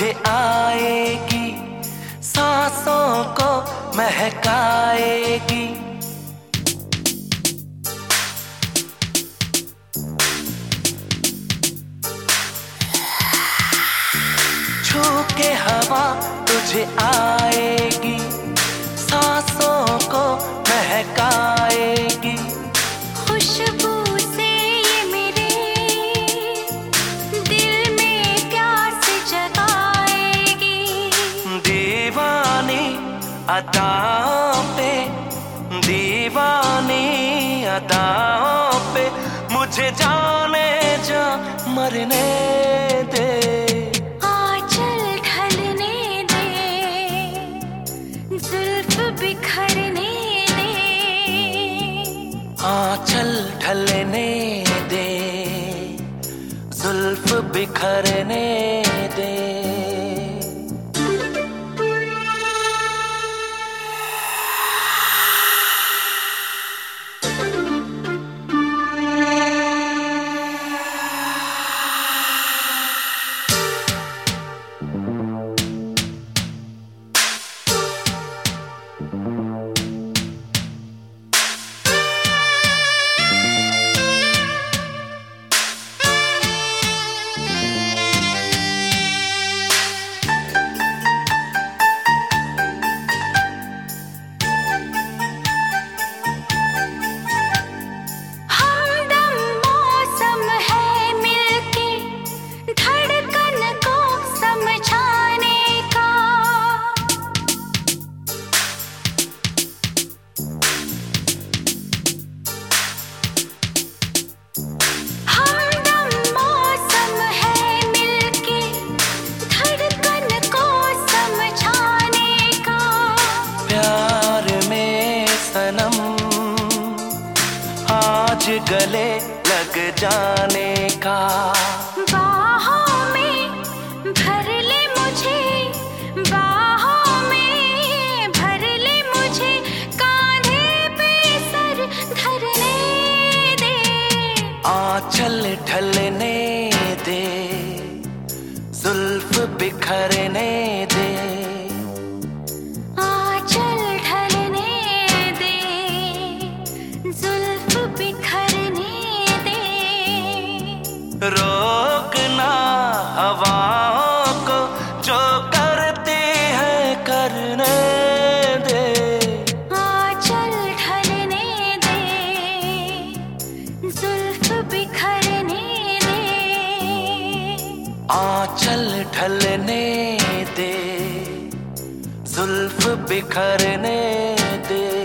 तुझे आएगी, सांसों को महकाएगी। छू के हवा तुझे आएगी, सांसों को महकाएगी। खुशबू से ये मेरे दिल में प्यास जगाएगी। दीवानी अदाओं पे, दीवानी अदाओं पे मुझे जाने जा मरने दे। आंचल ढलने दे, जुल्फ बिखरने दे। आंचल ढलने दे, जुल्फ बिखरने दे। आज गले लग जाने का। बाहों में भर ले मुझे, बाहों में भर ले मुझे, कांधे पे सर धरने दे। आंचल ढलने दे, जुल्फ बिखरने दे। रोकना हवाओं को, जो करती है करने दे। आंचल ढलने दे, जुल्फ बिखरने दे। आंचल ढलने दे, जुल्फ बिखरने दे।